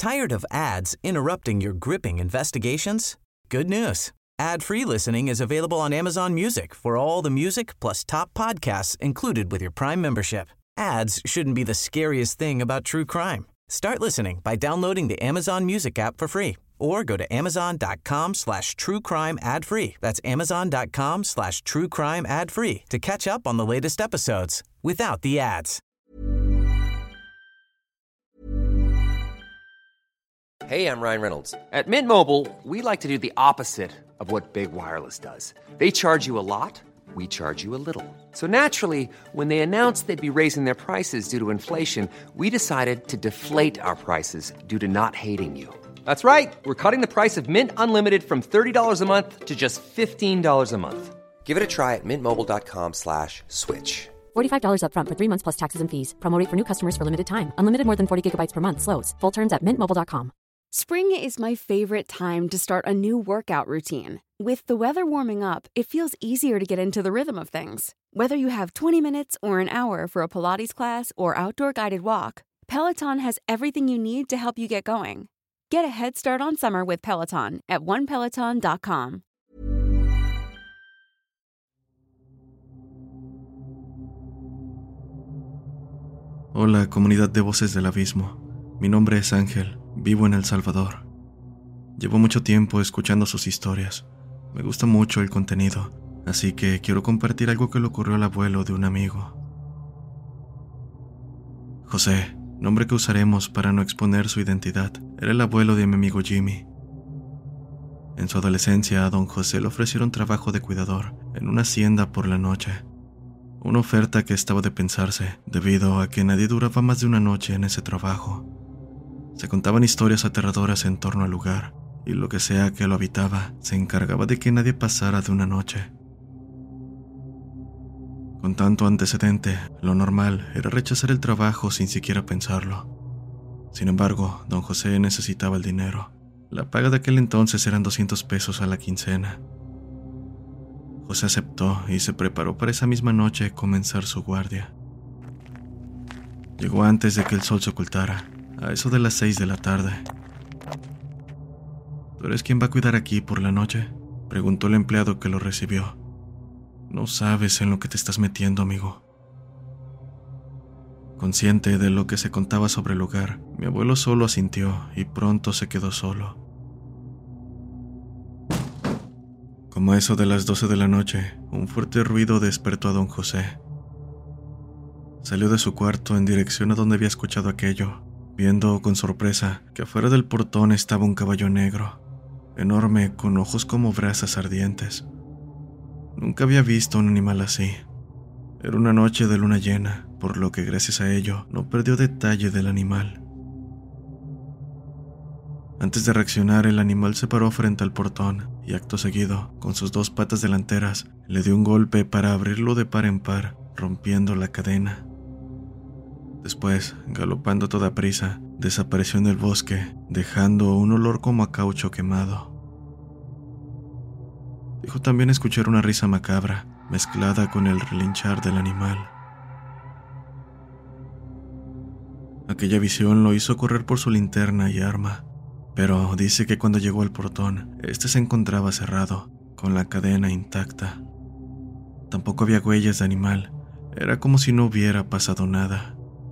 Tired of ads interrupting your gripping investigations? Good news. Ad-free listening is available on Amazon Music for all the music plus top podcasts included with your Prime membership. Ads shouldn't be the scariest thing about true crime. Start listening by downloading the Amazon Music app for free or go to amazon.com/truecrime ad-free. That's amazon.com/truecrime ad-free to catch up on the latest episodes without the ads. Hey, I'm Ryan Reynolds. At Mint Mobile, we like to do the opposite of what Big Wireless does. They charge you a lot, we charge you a little. So naturally, when they announced they'd be raising their prices due to inflation, we decided to deflate our prices due to not hating you. That's right. We're cutting the price of Mint Unlimited from $30 a month to just $15 a month. Give it a try at mintmobile.com/switch. $45 up front for 3 months plus taxes and fees. Promo rate for new customers for limited time. Unlimited more than 40 gigabytes per month. Slows full terms at mintmobile.com. Spring is my favorite time to start a new workout routine. With the weather warming up, it feels easier to get into the rhythm of things. Whether you have 20 minutes or an hour for a Pilates class or outdoor guided walk, Peloton has everything you need to help you get going. Get a head start on summer with Peloton at onepeloton.com. Hola, comunidad de Voces del Abismo. Mi nombre es Ángel, vivo en El Salvador. Llevo mucho tiempo escuchando sus historias. Me gusta mucho el contenido, así que quiero compartir algo que le ocurrió al abuelo de un amigo. José, nombre que usaremos para no exponer su identidad, era el abuelo de mi amigo Jimmy. En su adolescencia, a don José le ofrecieron trabajo de cuidador en una hacienda por la noche. Una oferta que estaba de pensarse, debido a que nadie duraba más de una noche en ese trabajo. Se contaban historias aterradoras en torno al lugar, y lo que sea que lo habitaba se encargaba de que nadie pasara de una noche. Con tanto antecedente, lo normal era rechazar el trabajo sin siquiera pensarlo. Sin embargo, don José necesitaba el dinero. La paga de aquel entonces eran 200 pesos a la quincena. José aceptó y se preparó para esa misma noche comenzar su guardia. Llegó antes de que el sol se ocultara, a eso de las 6 de la tarde. ¿Tú eres quien va a cuidar aquí por la noche?, preguntó el empleado que lo recibió. No sabes en lo que te estás metiendo, amigo. Consciente de lo que se contaba sobre el lugar, mi abuelo solo asintió y pronto se quedó solo. Como a eso de las 12 de la noche, un fuerte ruido despertó a don José. Salió de su cuarto en dirección a donde había escuchado aquello, viendo con sorpresa que afuera del portón estaba un caballo negro, enorme, con ojos como brasas ardientes. Nunca había visto un animal así. Era una noche de luna llena, por lo que gracias a ello no perdió detalle del animal. Antes de reaccionar, el animal se paró frente al portón y acto seguido, con sus 2 patas delanteras, le dio un golpe para abrirlo de par en par, rompiendo la cadena. Después, galopando a toda prisa, desapareció en el bosque, dejando un olor como a caucho quemado. Dijo también escuchar una risa macabra, mezclada con el relinchar del animal. Aquella visión lo hizo correr por su linterna y arma, pero dice que cuando llegó al portón, este se encontraba cerrado, con la cadena intacta. Tampoco había huellas de animal, era como si no hubiera pasado nada.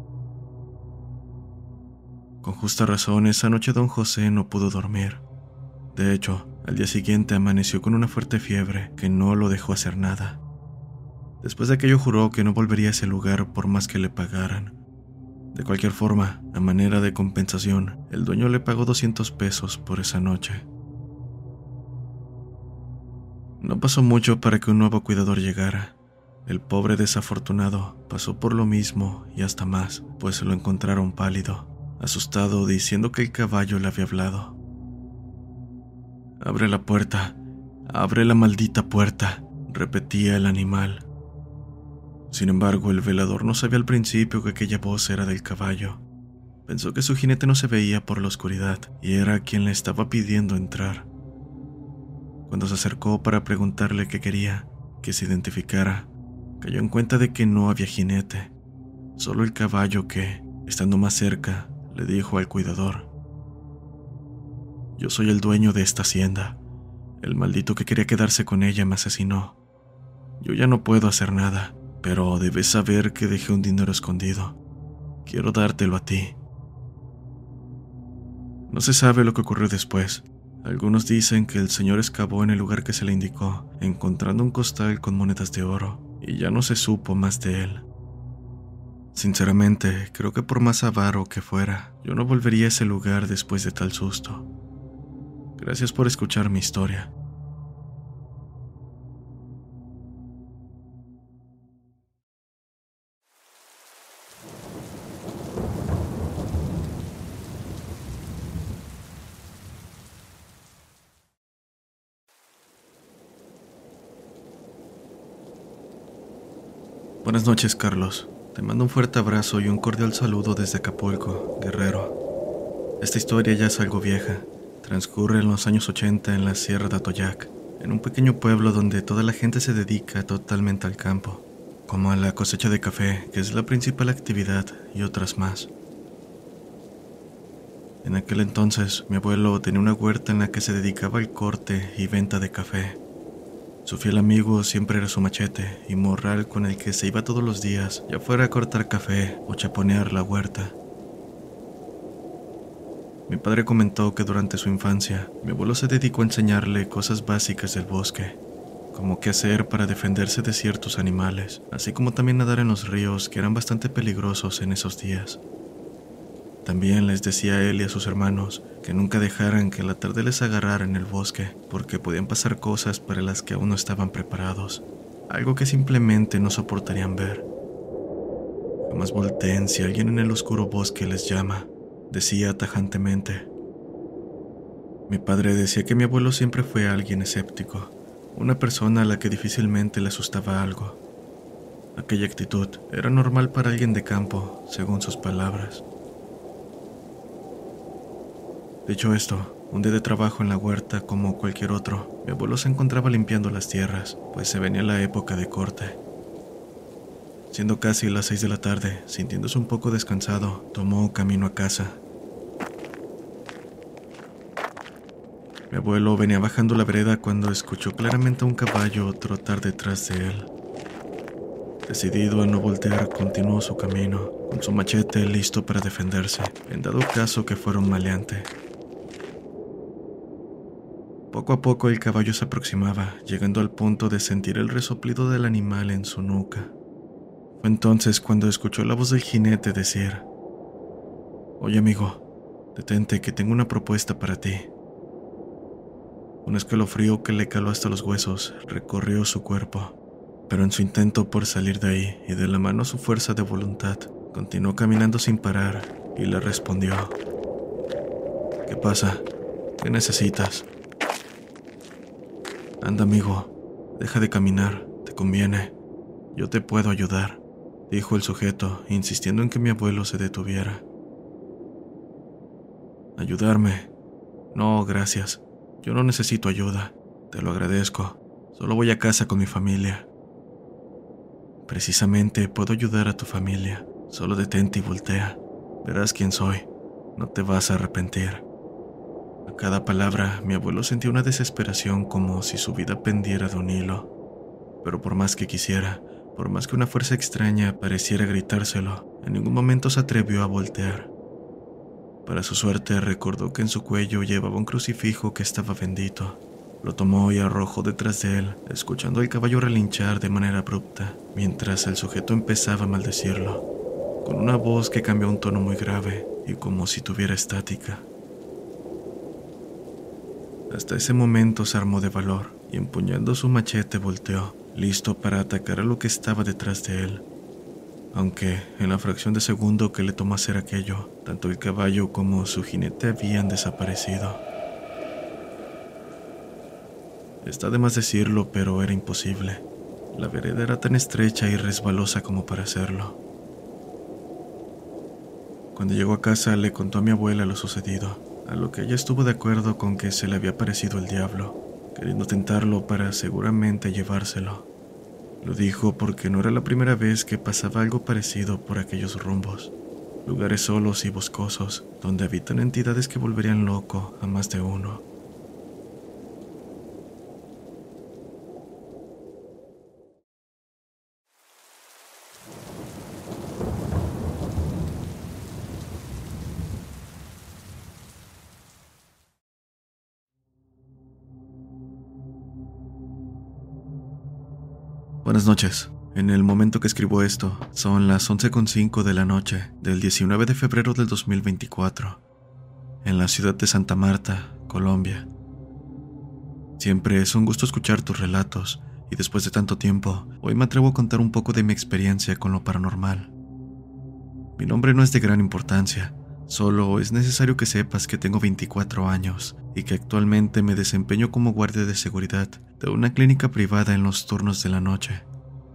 Con justa razón, esa noche don José no pudo dormir. De hecho, al día siguiente amaneció con una fuerte fiebre que no lo dejó hacer nada. Después de aquello juró que no volvería a ese lugar por más que le pagaran. De cualquier forma, a manera de compensación, el dueño le pagó 200 pesos por esa noche. No pasó mucho para que un nuevo cuidador llegara. El pobre desafortunado pasó por lo mismo y hasta más, pues se lo encontraron pálido, asustado, diciendo que el caballo le había hablado. «Abre la puerta, abre la maldita puerta», repetía el animal. Sin embargo, el velador no sabía al principio que aquella voz era del caballo. Pensó que su jinete no se veía por la oscuridad y era quien le estaba pidiendo entrar. Cuando se acercó para preguntarle qué quería, que se identificara, cayó en cuenta de que no había jinete, solo el caballo que, estando más cerca, le dijo al cuidador: Yo soy el dueño de esta hacienda. El maldito que quería quedarse con ella me asesinó. Yo ya no puedo hacer nada, pero debes saber que dejé un dinero escondido. Quiero dártelo a ti. No se sabe lo que ocurrió después. Algunos dicen que el señor excavó en el lugar que se le indicó, encontrando un costal con monedas de oro, y ya no se supo más de él. Sinceramente, creo que por más avaro que fuera, yo no volvería a ese lugar después de tal susto. Gracias por escuchar mi historia. Buenas noches, Carlos. Te mando un fuerte abrazo y un cordial saludo desde Acapulco, Guerrero. Esta historia ya es algo vieja. Transcurre en los años 80 en la Sierra de Atoyac, en un pequeño pueblo donde toda la gente se dedica totalmente al campo, como a la cosecha de café, que es la principal actividad, y otras más. En aquel entonces, mi abuelo tenía una huerta en la que se dedicaba al corte y venta de café. Su fiel amigo siempre era su machete y morral con el que se iba todos los días, ya fuera a cortar café o chaponear la huerta. Mi padre comentó que durante su infancia, mi abuelo se dedicó a enseñarle cosas básicas del bosque, como qué hacer para defenderse de ciertos animales, así como también nadar en los ríos que eran bastante peligrosos en esos días. También les decía a él y a sus hermanos que nunca dejaran que la tarde les agarrara en el bosque, porque podían pasar cosas para las que aún no estaban preparados, algo que simplemente no soportarían ver. Jamás volteen si alguien en el oscuro bosque les llama, decía tajantemente. Mi padre decía que mi abuelo siempre fue alguien escéptico, una persona a la que difícilmente le asustaba algo. Aquella actitud era normal para alguien de campo, según sus palabras. Dicho esto, un día de trabajo en la huerta como cualquier otro, mi abuelo se encontraba limpiando las tierras, pues se venía la época de corte. Siendo casi las 6 de la tarde, sintiéndose un poco descansado, tomó camino a casa. Mi abuelo venía bajando la vereda cuando escuchó claramente a un caballo trotar detrás de él. Decidido a no voltear, continuó su camino, con su machete listo para defenderse, en dado caso que fuera un maleante. Poco a poco el caballo se aproximaba, llegando al punto de sentir el resoplido del animal en su nuca. Fue entonces cuando escuchó la voz del jinete decir: «Oye, amigo, detente que tengo una propuesta para ti». Un escalofrío que le caló hasta los huesos recorrió su cuerpo, pero en su intento por salir de ahí y de la mano su fuerza de voluntad, continuó caminando sin parar y le respondió: «¿Qué pasa? ¿Qué necesitas?» «Anda, amigo, deja de caminar, te conviene. Yo te puedo ayudar», dijo el sujeto, insistiendo en que mi abuelo se detuviera. «¿Ayudarme? No, gracias. Yo no necesito ayuda. Te lo agradezco. Solo voy a casa con mi familia». «Precisamente puedo ayudar a tu familia. Solo detente y voltea. Verás quién soy. No te vas a arrepentir». A cada palabra, mi abuelo sentía una desesperación como si su vida pendiera de un hilo. Pero por más que quisiera, por más que una fuerza extraña pareciera gritárselo, en ningún momento se atrevió a voltear. Para su suerte, recordó que en su cuello llevaba un crucifijo que estaba bendito. Lo tomó y arrojó detrás de él, escuchando al caballo relinchar de manera abrupta, mientras el sujeto empezaba a maldecirlo, con una voz que cambió a un tono muy grave y como si tuviera estática. Hasta ese momento se armó de valor y empuñando su machete volteó, listo para atacar a lo que estaba detrás de él. Aunque, en la fracción de segundo que le tomó hacer aquello, tanto el caballo como su jinete habían desaparecido. Está de más decirlo, pero era imposible. La vereda era tan estrecha y resbalosa como para hacerlo. Cuando llegó a casa le contó a mi abuela lo sucedido, a lo que ella estuvo de acuerdo con que se le había parecido el diablo, queriendo tentarlo para seguramente llevárselo. Lo dijo porque no era la primera vez que pasaba algo parecido por aquellos rumbos. lugares solos y boscosos, donde habitan entidades que volverían loco a más de uno. Buenas noches. En el momento que escribo esto, son las 11:05 de la noche del 19 de febrero del 2024, en la ciudad de Santa Marta, Colombia. Siempre es un gusto escuchar tus relatos, y después de tanto tiempo, hoy me atrevo a contar un poco de mi experiencia con lo paranormal. Mi nombre no es de gran importancia, solo es necesario que sepas que tengo 24 años y que actualmente me desempeño como guardia de seguridad de una clínica privada en los turnos de la noche.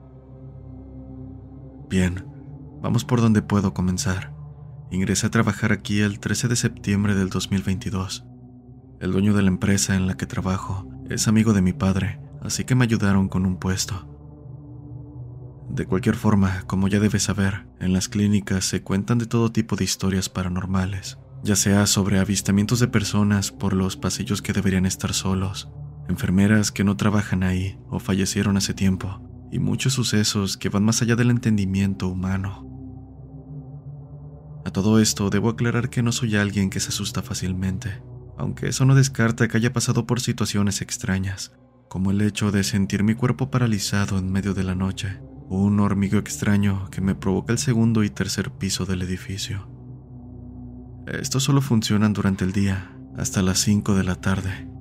Bien, vamos por donde puedo comenzar. Ingresé a trabajar aquí el 13 de septiembre del 2022. El dueño de la empresa en la que trabajo es amigo de mi padre, así que me ayudaron con un puesto. De cualquier forma, como ya debes saber, en las clínicas se cuentan de todo tipo de historias paranormales, ya sea sobre avistamientos de personas por los pasillos que deberían estar solos, enfermeras que no trabajan ahí o fallecieron hace tiempo, y muchos sucesos que van más allá del entendimiento humano. A todo esto debo aclarar que no soy alguien que se asusta fácilmente, aunque eso no descarta que haya pasado por situaciones extrañas, como el hecho de sentir mi cuerpo paralizado en medio de la noche, o un hormigueo extraño que me provoca el segundo y tercer piso del edificio. Estos solo funcionan durante el día, hasta las 5 de la tarde.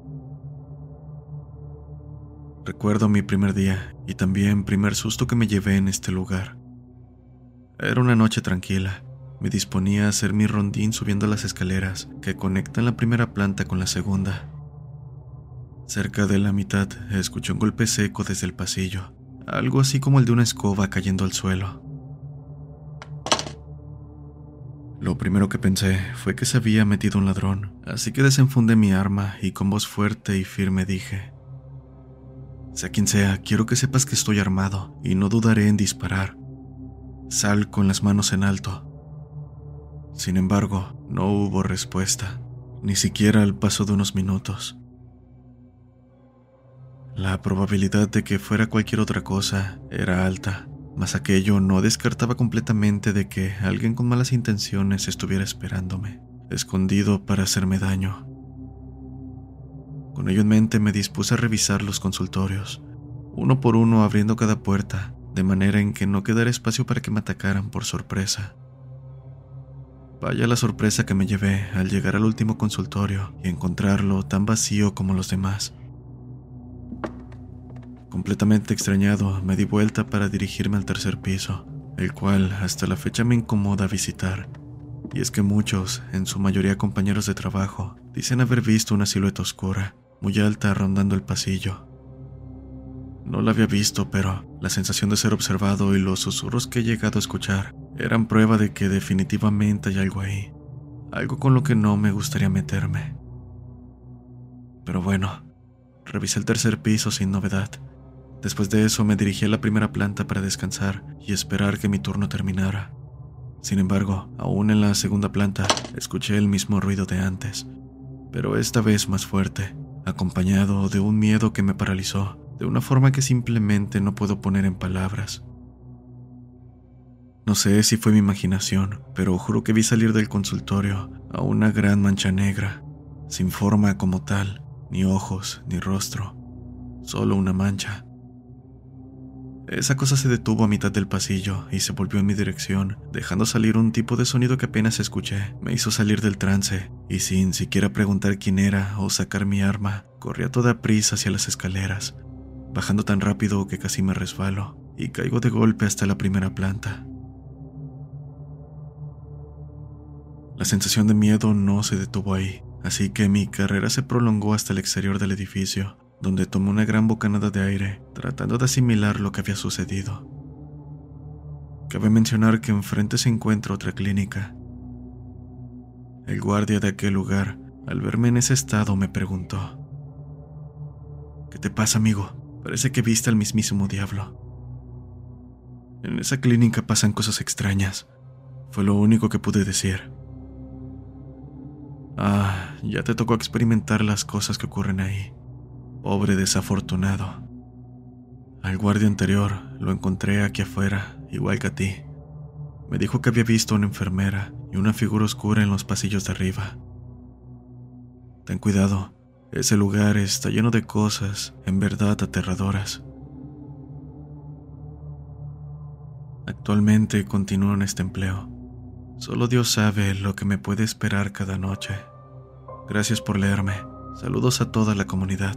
Recuerdo mi primer día y también primer susto que me llevé en este lugar. Era una noche tranquila. Me disponía a hacer mi rondín subiendo las escaleras que conectan la primera planta con la segunda. Cerca de la mitad escuché un golpe seco desde el pasillo, algo así como el de una escoba cayendo al suelo. Lo primero que pensé fue que se había metido un ladrón, así que desenfundé mi arma y con voz fuerte y firme dije: sea quien sea, quiero que sepas que estoy armado y no dudaré en disparar. Sal con las manos en alto. Sin embargo, no hubo respuesta, ni siquiera al paso de unos minutos. La probabilidad de que fuera cualquier otra cosa era alta, mas aquello no descartaba completamente de que alguien con malas intenciones estuviera esperándome, escondido para hacerme daño. Con ello en mente me dispuse a revisar los consultorios, uno por uno abriendo cada puerta, de manera en que no quedara espacio para que me atacaran por sorpresa. Vaya la sorpresa que me llevé al llegar al último consultorio y encontrarlo tan vacío como los demás. Completamente extrañado, me di vuelta para dirigirme al tercer piso, el cual hasta la fecha me incomoda visitar. Y es que muchos, en su mayoría compañeros de trabajo, dicen haber visto una silueta oscura, muy alta rondando el pasillo. No la había visto, pero la sensación de ser observado y los susurros que he llegado a escuchar eran prueba de que definitivamente hay algo ahí, algo con lo que no me gustaría meterme. Pero bueno, revisé el tercer piso sin novedad. Después de eso me dirigí a la primera planta para descansar y esperar que mi turno terminara. Sin embargo, aún en la segunda planta escuché el mismo ruido de antes, pero esta vez más fuerte, acompañado de un miedo que me paralizó, de una forma que simplemente no puedo poner en palabras. No sé si fue mi imaginación, pero juro que vi salir del consultorio a una gran mancha negra, sin forma como tal, ni ojos, ni rostro, solo una mancha. Esa cosa se detuvo a mitad del pasillo y se volvió en mi dirección, dejando salir un tipo de sonido que apenas escuché. Me hizo salir del trance, y sin siquiera preguntar quién era o sacar mi arma, corrí a toda prisa hacia las escaleras, bajando tan rápido que casi me resbalo, y caigo de golpe hasta la primera planta. La sensación de miedo no se detuvo ahí, así que mi carrera se prolongó hasta el exterior del edificio, donde tomé una gran bocanada de aire, tratando de asimilar lo que había sucedido. Cabe mencionar que enfrente se encuentra otra clínica. El guardia de aquel lugar, al verme en ese estado, me preguntó: ¿qué te pasa, amigo? Parece que viste al mismísimo diablo. En esa clínica pasan cosas extrañas. Fue lo único que pude decir. Ah, ya te tocó experimentar las cosas que ocurren ahí. Pobre desafortunado. Al guardia anterior lo encontré aquí afuera, igual que a ti. Me dijo que había visto a una enfermera y una figura oscura en los pasillos de arriba. Ten cuidado, ese lugar está lleno de cosas en verdad aterradoras. Actualmente continúo en este empleo. Solo Dios sabe lo que me puede esperar cada noche. Gracias por leerme. Saludos a toda la comunidad.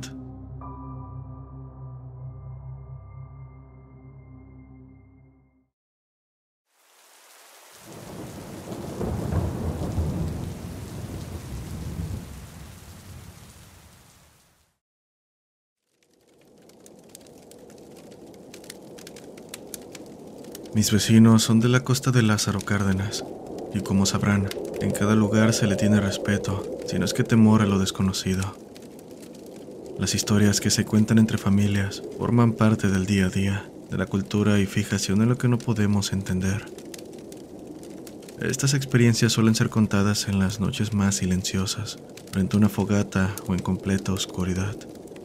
Mis vecinos son de la costa de Lázaro Cárdenas, y como sabrán, en cada lugar se le tiene respeto, si no es que temor a lo desconocido. Las historias que se cuentan entre familias forman parte del día a día, de la cultura y fijación en lo que no podemos entender. Estas experiencias suelen ser contadas en las noches más silenciosas, frente a una fogata o en completa oscuridad.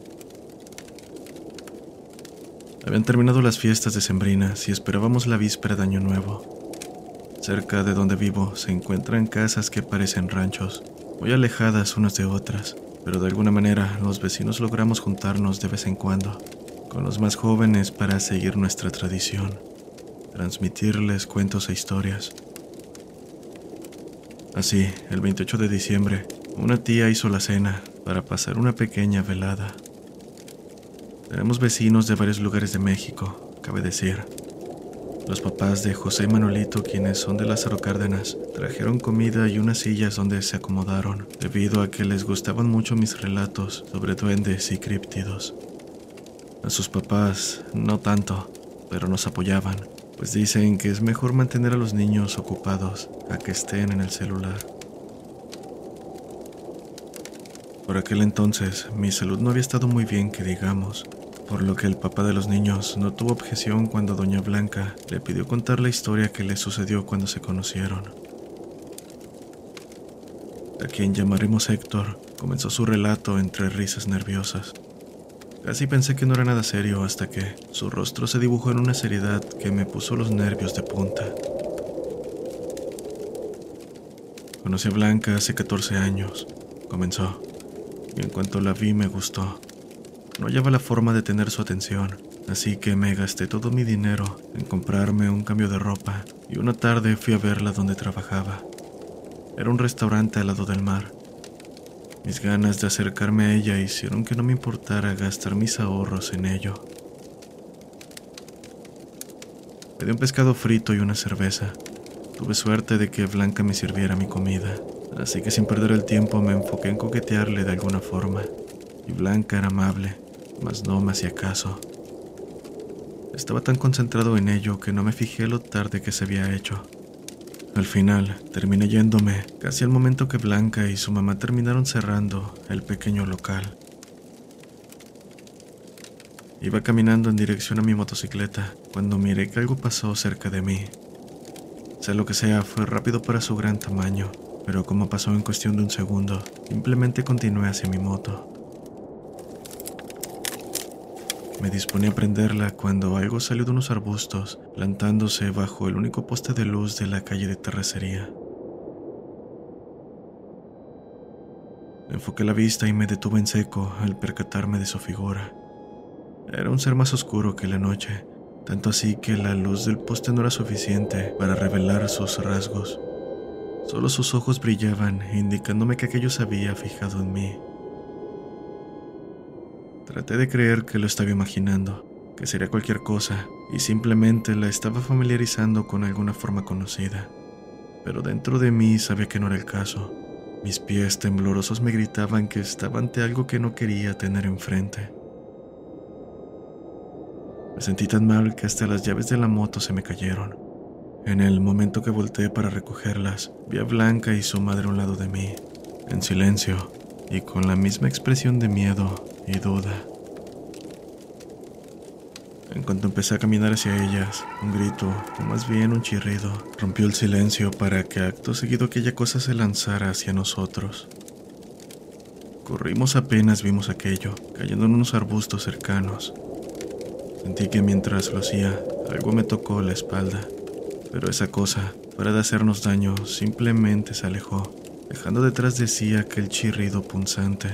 Habían terminado las fiestas decembrinas y esperábamos la víspera de Año Nuevo. Cerca de donde vivo se encuentran casas que parecen ranchos, muy alejadas unas de otras, pero de alguna manera los vecinos logramos juntarnos de vez en cuando, con los más jóvenes para seguir nuestra tradición, transmitirles cuentos e historias. Así, el 28 de diciembre, una tía hizo la cena para pasar una pequeña velada. Tenemos vecinos de varios lugares de México, cabe decir. Los papás de José y Manolito, quienes son de Lázaro Cárdenas, trajeron comida y unas sillas donde se acomodaron, debido a que les gustaban mucho mis relatos sobre duendes y críptidos. A sus papás, no tanto, pero nos apoyaban, pues dicen que es mejor mantener a los niños ocupados a que estén en el celular. Por aquel entonces, mi salud no había estado muy bien, que digamos, por lo que el papá de los niños no tuvo objeción cuando doña Blanca le pidió contar la historia que le sucedió cuando se conocieron. A quien llamaremos Héctor, comenzó su relato entre risas nerviosas. Casi pensé que no era nada serio hasta que su rostro se dibujó en una seriedad que me puso los nervios de punta. Conocí a Blanca hace 14 años, comenzó, y en cuanto la vi me gustó. No hallaba la forma de tener su atención, así que me gasté todo mi dinero en comprarme un cambio de ropa y una tarde fui a verla donde trabajaba. Era un restaurante al lado del mar. Mis ganas de acercarme a ella hicieron que no me importara gastar mis ahorros en ello. Pedí un pescado frito y una cerveza. Tuve suerte de que Blanca me sirviera mi comida, así que sin perder el tiempo me enfoqué en coquetearle de alguna forma. Y Blanca era amable, mas no me hacía caso. Estaba tan concentrado en ello que no me fijé lo tarde que se había hecho. Al final, terminé yéndome casi al momento que Blanca y su mamá terminaron cerrando el pequeño local. Iba caminando en dirección a mi motocicleta cuando miré que algo pasó cerca de mí. Sea lo que sea, fue rápido para su gran tamaño, pero como pasó en cuestión de un segundo, simplemente continué hacia mi moto. Me disponía a prenderla cuando algo salió de unos arbustos, plantándose bajo el único poste de luz de la calle de terracería. Enfoqué la vista y me detuve en seco al percatarme de su figura. Era un ser más oscuro que la noche, tanto así que la luz del poste no era suficiente para revelar sus rasgos. Solo sus ojos brillaban, indicándome que aquello se había fijado en mí. Traté de creer que lo estaba imaginando, que sería cualquier cosa, y simplemente la estaba familiarizando con alguna forma conocida. Pero dentro de mí sabía que no era el caso. Mis pies temblorosos me gritaban que estaba ante algo que no quería tener enfrente. Me sentí tan mal que hasta las llaves de la moto se me cayeron. En el momento que volteé para recogerlas, vi a Blanca y su madre a un lado de mí, en silencio y con la misma expresión de miedo y duda. En cuanto empecé a caminar hacia ellas, un grito, o más bien un chirrido, rompió el silencio para que acto seguido aquella cosa se lanzara hacia nosotros. Corrimos apenas vimos aquello, cayendo en unos arbustos cercanos. Sentí que mientras lo hacía, algo me tocó la espalda, pero esa cosa, fuera de hacernos daño, simplemente se alejó, dejando detrás de sí aquel chirrido punzante.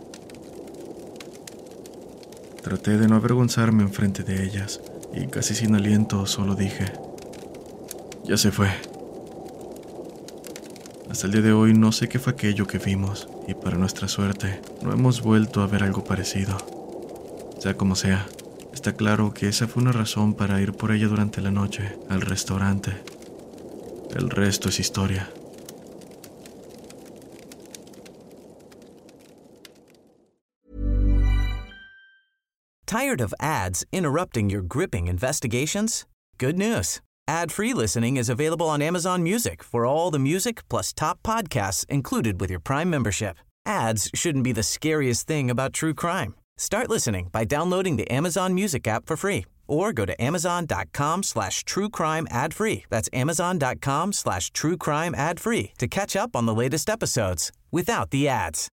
Traté de no avergonzarme enfrente de ellas, y casi sin aliento solo dije: ya se fue. Hasta el día de hoy no sé qué fue aquello que vimos, y para nuestra suerte, no hemos vuelto a ver algo parecido. Sea como sea, está claro que esa fue una razón para ir por ella durante la noche, al restaurante. El resto es historia. Tired of ads interrupting your gripping investigations? Good news. Ad-free listening is available on Amazon Music for all the music plus top podcasts included with your Prime membership. Ads shouldn't be the scariest thing about true crime. Start listening by downloading the Amazon Music app for free or go to amazon.com/truecrime ad-free. That's amazon.com/truecrime ad-free to catch up on the latest episodes without the ads.